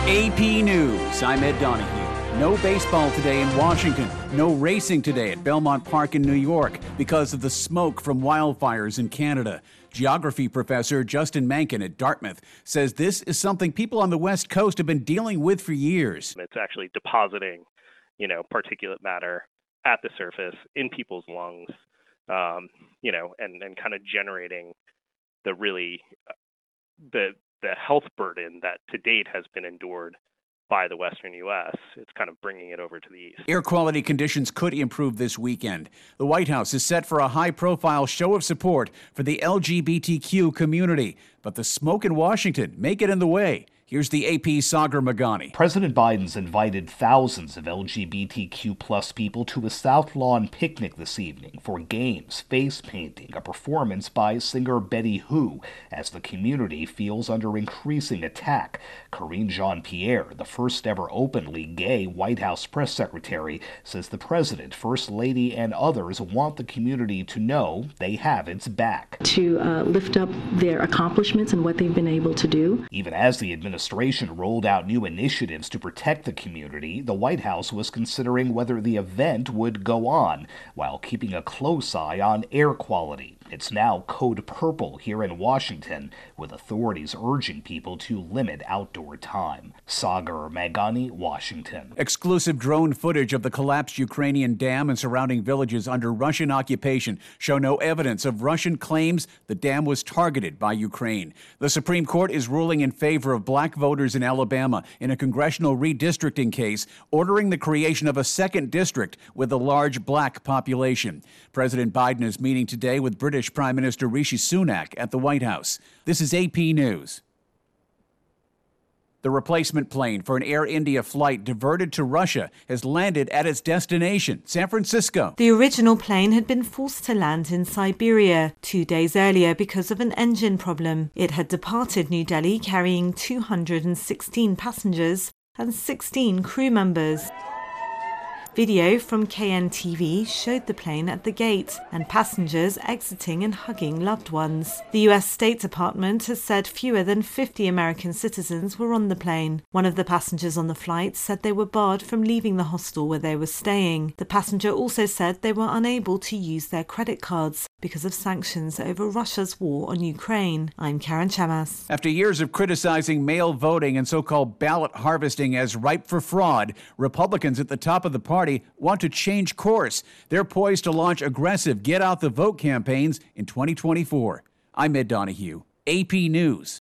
AP News, I'm Ed Donahue. No baseball today in Washington. No racing today at Belmont Park in New York because of the smoke from wildfires in Canada. Geography professor Justin Mankin at Dartmouth says this is something people on the West Coast have been dealing with for years. It's actually depositing, particulate matter at the surface in people's lungs, and kind of generating the really the health burden that to date has been endured by the Western U.S. It's kind of bringing it over to the east. Air quality conditions could improve this weekend. The White House is set for a high-profile show of support for the LGBTQ community, but the smoke in Washington may get in the way. Here's the AP Sagar Magani. President Biden's invited thousands of LGBTQ plus people to a South Lawn picnic this evening for games, face painting, a performance by singer Betty Who, as the community feels under increasing attack. Karine Jean-Pierre, the first ever openly gay White House press secretary, says the president, first lady, and others want the community to know they have its back. To lift up their accomplishments and what they've been able to do. Even as the administration rolled out new initiatives to protect the community, the White House was considering whether the event would go on while keeping a close eye on air quality. It's now code purple here in Washington, with authorities urging people to limit outdoor time. Sagar Magani, Washington. Exclusive drone footage of the collapsed Ukrainian dam and surrounding villages under Russian occupation show no evidence of Russian claims the dam was targeted by Ukraine. The Supreme Court is ruling in favor of black voters in Alabama in a congressional redistricting case, ordering the creation of a second district with a large black population. President Biden is meeting today with British Prime Minister Rishi Sunak at the White House. This is AP News. The replacement plane for an Air India flight diverted to Russia has landed at its destination, San Francisco. The original plane had been forced to land in Siberia 2 days earlier because of an engine problem. It had departed New Delhi carrying 216 passengers and 16 crew members. Video from KNTV showed the plane at the gate and passengers exiting and hugging loved ones. The U.S. State Department has said fewer than 50 American citizens were on the plane. One of the passengers on the flight said they were barred from leaving the hostel where they were staying. The passenger also said they were unable to use their credit cards because of sanctions over Russia's war on Ukraine. I'm Karen Chamas. After years of criticizing mail voting and so-called ballot harvesting as ripe for fraud, Republicans at the top of the party want to change course. They're poised to launch aggressive get-out-the-vote campaigns in 2024. I'm Ed Donahue, AP News.